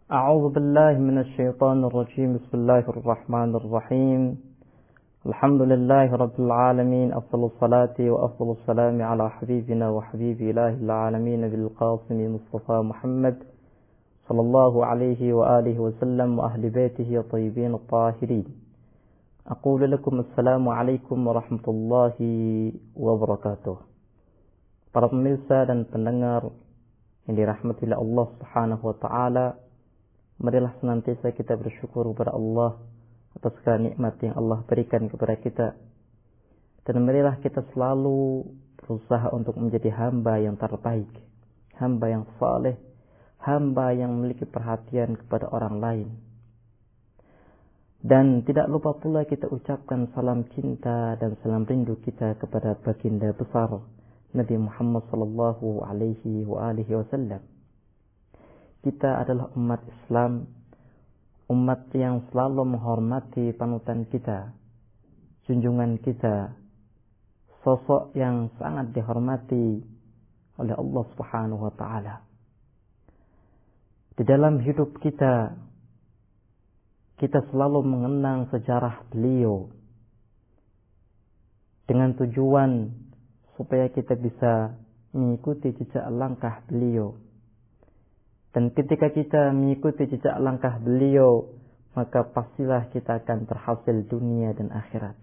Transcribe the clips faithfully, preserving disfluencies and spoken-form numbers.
أعوذ بالله من الشيطان الرجيم. بسم الله الرحمن الرحيم. الحمد لله رب العالمين، أفضل الصلاة وأفضل السلام على حبيبنا وحبيب إله العالمين بالقاسم مصطفى محمد صلى الله عليه وآله وسلم وأهل بيته الطيبين الطاهرين. أقول لكم السلام عليكم ورحمة الله وبركاته. Para pemirsa dan pendengar yang dirahmati oleh Allah Subhanahu wa taala, marilah senantiasa kita bersyukur kepada Allah atas segala nikmat yang Allah berikan kepada kita. Dan marilah kita selalu berusaha untuk menjadi hamba yang terbaik, hamba yang saleh, hamba yang memiliki perhatian kepada orang lain. Dan tidak lupa pula kita ucapkan salam cinta dan salam rindu kita kepada baginda besar Nabi Muhammad sallallahu alaihi wa alihi wasallam. Kita adalah umat Islam, umat yang selalu menghormati panutan kita, junjungan kita, sosok yang sangat dihormati oleh Allah Subhanahu wa taala. Di dalam hidup kita, kita selalu mengenang sejarah beliau dengan tujuan supaya kita bisa mengikuti jejak langkah beliau. Dan ketika kita mengikuti jejak langkah beliau, maka pastilah kita akan terhasil dunia dan akhirat.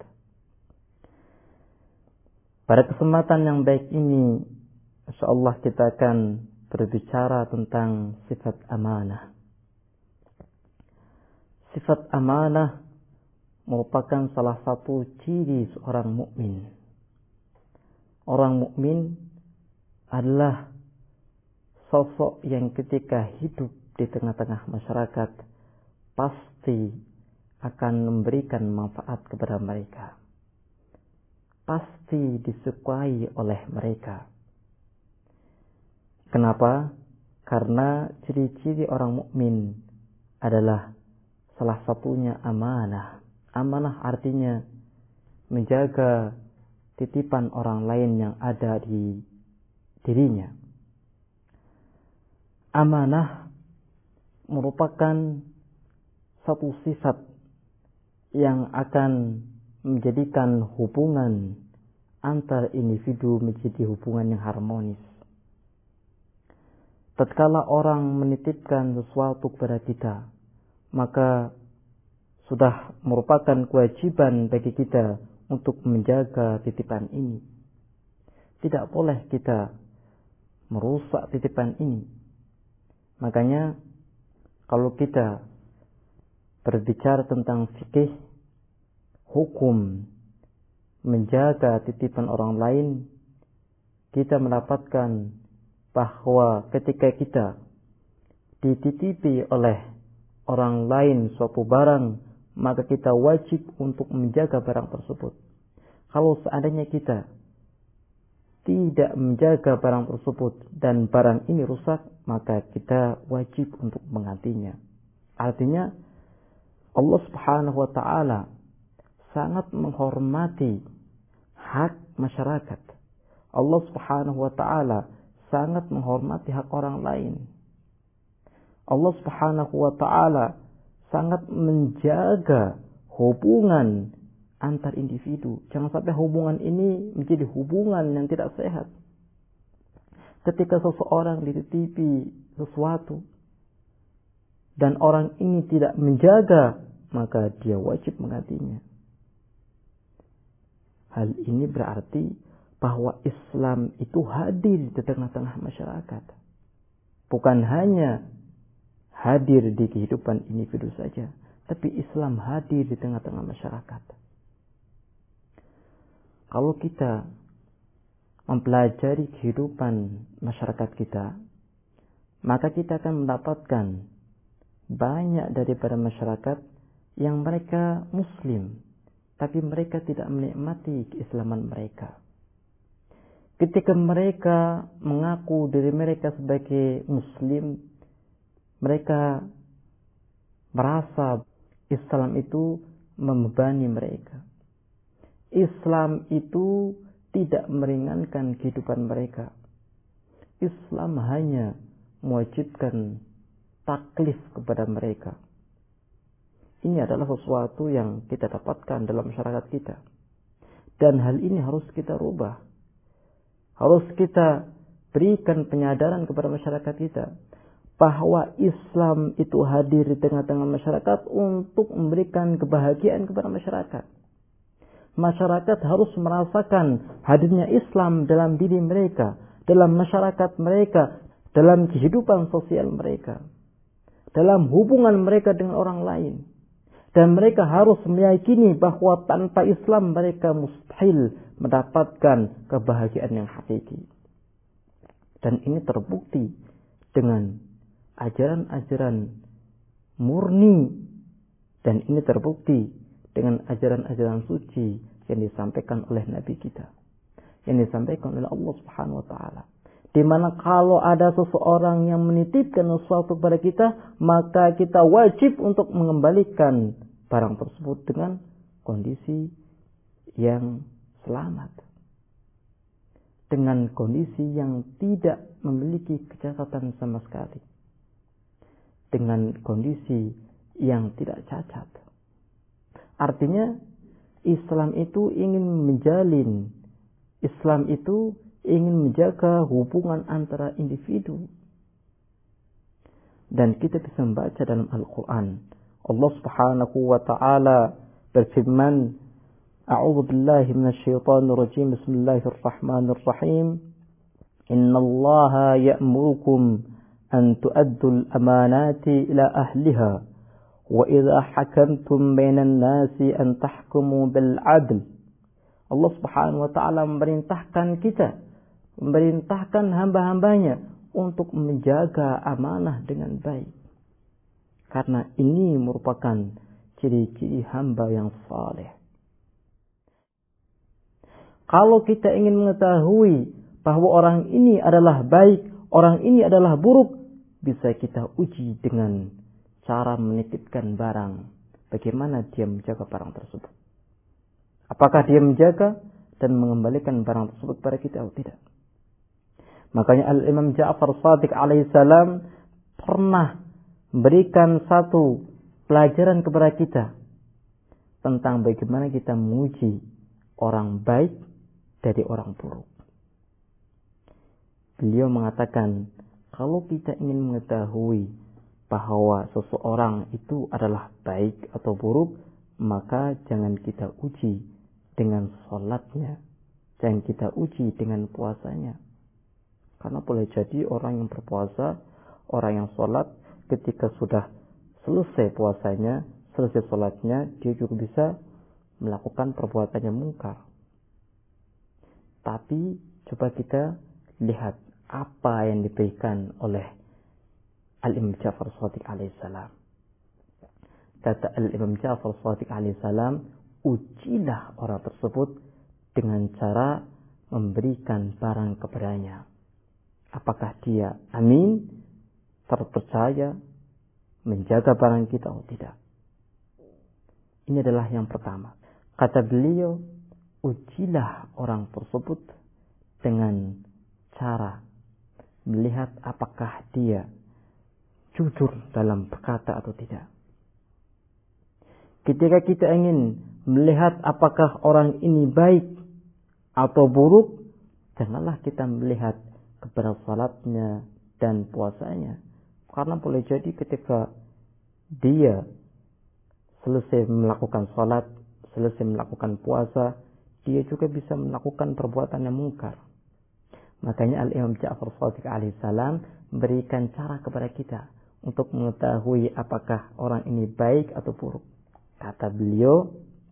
Pada kesempatan yang baik ini, insyaallah kita akan berbicara tentang sifat amanah. Sifat amanah merupakan salah satu ciri seorang mukmin. Orang mukmin adalah sosok yang ketika hidup di tengah-tengah masyarakat pasti akan memberikan manfaat kepada mereka. Pasti disukai oleh mereka. Kenapa? Karena ciri-ciri orang mukmin adalah salah satunya amanah. Amanah artinya menjaga titipan orang lain yang ada di dirinya. Amanah merupakan satu sifat yang akan menjadikan hubungan antar individu menjadi hubungan yang harmonis. Tatkala orang menitipkan sesuatu kepada kita, maka sudah merupakan kewajiban bagi kita untuk menjaga titipan ini. Tidak boleh kita merusak titipan ini. Makanya kalau kita berbicara tentang fikih, hukum menjaga titipan orang lain, kita mendapatkan bahwa ketika kita dititipi oleh orang lain suatu barang, maka kita wajib untuk menjaga barang tersebut. Kalau seandainya kita tidak menjaga barang tersebut dan barang ini rusak, maka kita wajib untuk menggantinya. Artinya Allah Subhanahu wa taala sangat menghormati hak masyarakat. Allah Subhanahu wa taala sangat menghormati hak orang lain. Allah Subhanahu wa taala sangat menjaga hubungan antar individu. Jangan sampai hubungan ini menjadi hubungan yang tidak sehat. Ketika seseorang dititipi sesuatu dan orang ini tidak menjaga, maka dia wajib menggantinya. Hal ini berarti bahwa Islam itu hadir di tengah-tengah masyarakat. Bukan hanya hadir di kehidupan individu saja, tapi Islam hadir di tengah-tengah masyarakat. Kalau kita mempelajari kehidupan masyarakat kita, maka kita akan mendapatkan banyak daripada masyarakat yang mereka Muslim, tapi mereka tidak menikmati keislaman mereka. Ketika mereka mengaku diri mereka sebagai Muslim, mereka merasa Islam itu membebani mereka. Islam itu tidak meringankan kehidupan mereka. Islam hanya mewajibkan taklif kepada mereka. Ini adalah sesuatu yang kita dapatkan dalam masyarakat kita. Dan hal ini harus kita rubah. Harus kita berikan penyadaran kepada masyarakat kita bahwa Islam itu hadir di tengah-tengah masyarakat untuk memberikan kebahagiaan kepada masyarakat. Masyarakat harus merasakan hadirnya Islam dalam diri mereka, dalam masyarakat mereka, dalam kehidupan sosial mereka, dalam hubungan mereka dengan orang lain. Dan mereka harus meyakini bahwa tanpa Islam mereka mustahil mendapatkan kebahagiaan yang hakiki. Dan ini terbukti dengan ajaran-ajaran murni, dan ini terbukti dengan ajaran-ajaran suci yang disampaikan oleh Nabi kita, yang disampaikan oleh Allah Subhanahu wa taala. Di mana kalau ada seseorang yang menitipkan sesuatu kepada kita, maka kita wajib untuk mengembalikan barang tersebut dengan kondisi yang selamat, dengan kondisi yang tidak memiliki kecacatan sama sekali, dengan kondisi yang tidak cacat. Artinya Islam itu ingin menjalin, Islam itu ingin menjaga hubungan antara individu. Dan kita bisa membaca dalam Al-Quran, Allah Subhanahu wa ta'ala berfirman, A'udzu billahi minasyaitonir rajim, Bismillahirrahmanirrahim, Innallaha ya'murukum an tu'addul amanati ila ahliha wa idza hakamtum bainan nasi an tahkumu bil 'adl. Allah Subhanahu wa ta'ala memerintahkan kita, memerintahkan hamba-hambanya untuk menjaga amanah dengan baik. Karena ini merupakan ciri-ciri hamba yang saleh. Kalau kita ingin mengetahui bahwa orang ini adalah baik, orang ini adalah buruk, bisa kita uji dengan cara menitipkan barang. Bagaimana dia menjaga barang tersebut? Apakah dia menjaga dan mengembalikan barang tersebut kepada kita atau tidak? Makanya Al-Imam Ja'far Shadiq alaihissalam pernah memberikan satu pelajaran kepada kita tentang bagaimana kita menguji orang baik dari orang buruk. Beliau mengatakan, kalau kita ingin mengetahui bahwa seseorang itu adalah baik atau buruk, maka jangan kita uji dengan sholatnya, jangan kita uji dengan puasanya. Karena boleh jadi orang yang berpuasa, orang yang sholat, ketika sudah selesai puasanya, selesai sholatnya, dia juga bisa melakukan perbuatan yang mungkar. Tapi coba kita lihat apa yang diberikan oleh Al-Imam Ja'far Shadiq alaihissalam. Kata Al-Imam Ja'far Shadiq alaihissalam, ujilah orang tersebut dengan cara memberikan barang kepadanya. Apakah dia amin, terpercaya, menjaga barang kita atau tidak. Ini adalah yang pertama. Kata beliau, ujilah orang tersebut dengan cara melihat apakah dia jujur dalam berkata atau tidak. Ketika kita ingin melihat apakah orang ini baik atau buruk, janganlah kita melihat kepada salatnya dan puasanya. Karena boleh jadi ketika dia selesai melakukan salat, selesai melakukan puasa, dia juga bisa melakukan perbuatan yang mungkar. Makanya Al-Imam Ja'far Shadiq alaihissalam memberikan cara kepada kita untuk mengetahui apakah orang ini baik atau buruk. Kata beliau,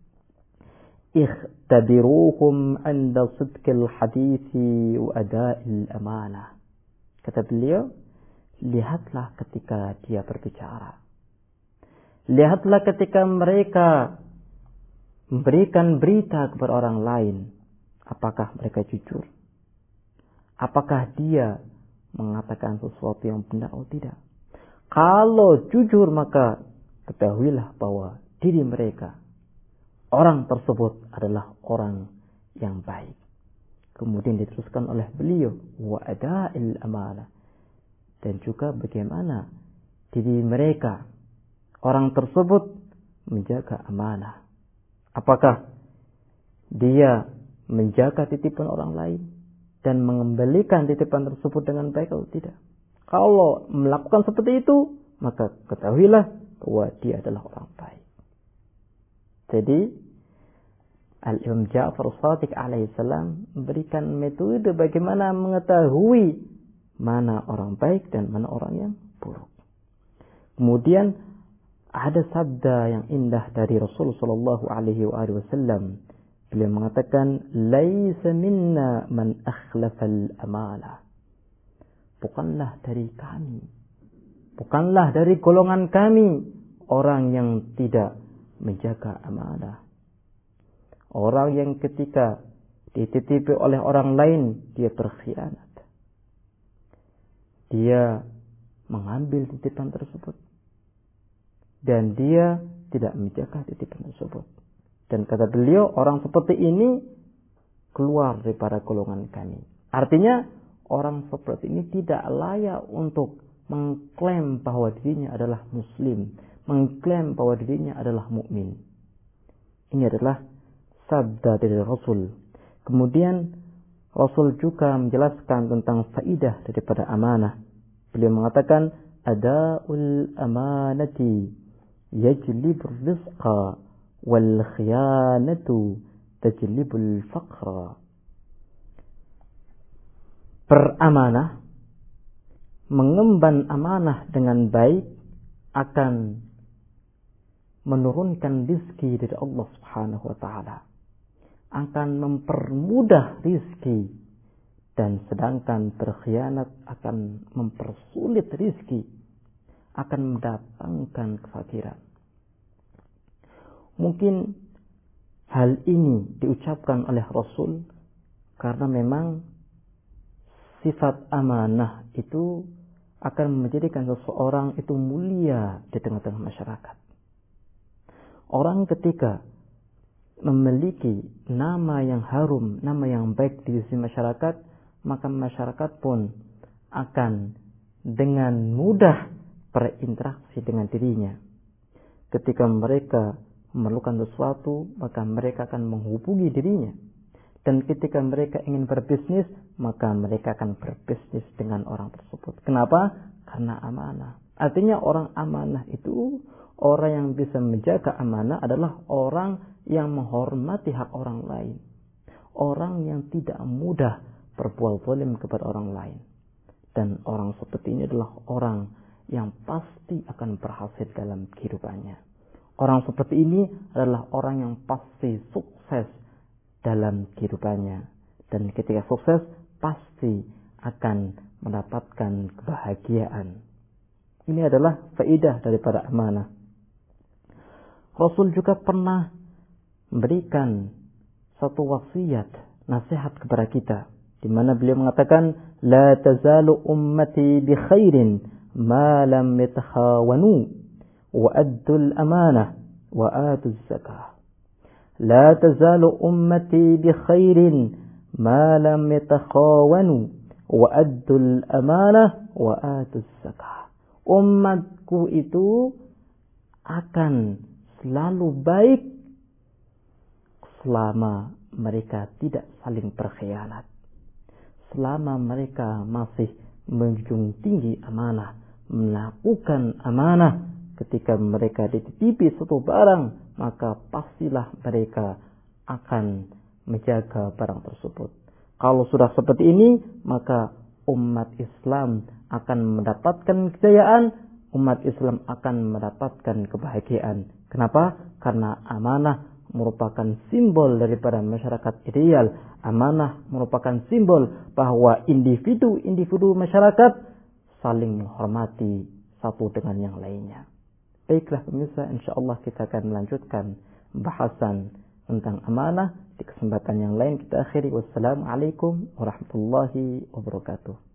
ikhtabiruhum 'inda sidqil hadithi wa ada'il amanah. Kata beliau, lihatlah ketika dia berbicara. Lihatlah ketika mereka memberikan berita kepada orang lain. Apakah mereka jujur? Apakah dia mengatakan sesuatu yang benar atau tidak? Kalau jujur, maka ketahuilah bahwa diri mereka, orang tersebut adalah orang yang baik. Kemudian diteruskan oleh beliau, wa ada'il amanah. Dan juga bagaimana diri mereka, orang tersebut menjaga amanah. Apakah dia menjaga titipan orang lain dan mengembalikan titipan tersebut dengan baik atau tidak? Kalau melakukan seperti itu, maka ketahuilah bahwa dia adalah orang baik. Jadi Al-Imam Ja'far Shadiq alaihissalam memberikan metode bagaimana mengetahui mana orang baik dan mana orang yang buruk. Kemudian ada sabda yang indah dari Rasulullah sallallahu alaihi wasallam. Beliau mengatakan, "Laisa minna man akhlafal amala." Bukanlah dari kami, bukanlah dari golongan kami orang yang tidak menjaga amanah. Orang yang ketika dititipi oleh orang lain, dia berkhianat. Dia mengambil titipan tersebut. Dan dia tidak menjaga titipan tersebut. Dan kata beliau, orang seperti ini keluar daripada golongan kami. Artinya, orang seperti ini tidak layak untuk mengklaim bahwa dirinya adalah muslim, mengklaim bahwa dirinya adalah mukmin. Ini adalah sabda dari Rasul. Kemudian Rasul juga menjelaskan tentang faidah daripada amanah. Beliau mengatakan, ada'ul amanati yajlibur rizqa wal khiyanatu tajlibul faqra. Beramanah, mengemban amanah dengan baik akan menurunkan rizki dari Allah Subhanahu wa ta'ala, akan mempermudah rizki, dan sedangkan berkhianat akan mempersulit rizki, akan mendatangkan kefakiran. Mungkin hal ini diucapkan oleh Rasul karena memang sifat amanah itu akan menjadikan seseorang itu mulia di tengah-tengah masyarakat. Orang ketika memiliki nama yang harum, nama yang baik di sisi masyarakat, maka masyarakat pun akan dengan mudah berinteraksi dengan dirinya. Ketika mereka memerlukan sesuatu, maka mereka akan menghubungi dirinya. Dan ketika mereka ingin berbisnis, maka mereka akan berbisnis dengan orang tersebut. Kenapa? Karena amanah. Artinya orang amanah itu, orang yang bisa menjaga amanah adalah orang yang menghormati hak orang lain. Orang yang tidak mudah berbuat zalim kepada orang lain. Dan orang seperti ini adalah orang yang pasti akan berhasil dalam kehidupannya. Orang seperti ini adalah orang yang pasti sukses dalam kehidupannya. Dan ketika sukses, pasti akan mendapatkan kebahagiaan. Ini adalah faedah daripada amanah. Rasul juga pernah memberikan satu wasiat, nasihat kepada kita, di mana beliau mengatakan, la tazalu ummati bi khairin ma lam yatakhawanu wa addul amanah wa atuz zakah. La tazalu ummati bi khairin ma lam yatakhawanu wa addul amanah wa atuz zakah. Umatku itu akan selalu baik selama mereka tidak saling berkhianat, selama mereka masih menjunjung tinggi amanah, melakukan amanah. Ketika mereka dititipi suatu barang, maka pastilah mereka akan menjaga barang tersebut. Kalau sudah seperti ini, maka umat Islam akan mendapatkan kejayaan, umat Islam akan mendapatkan kebahagiaan. Kenapa? Karena amanah merupakan simbol daripada masyarakat ideal. Amanah merupakan simbol bahwa individu-individu masyarakat saling menghormati satu dengan yang lainnya. Baiklah pemirsa, insyaallah kita akan melanjutkan bahasan tentang amanah di kesempatan yang lain. Kita akhiri. Wassalamualaikum warahmatullahi wabarakatuh.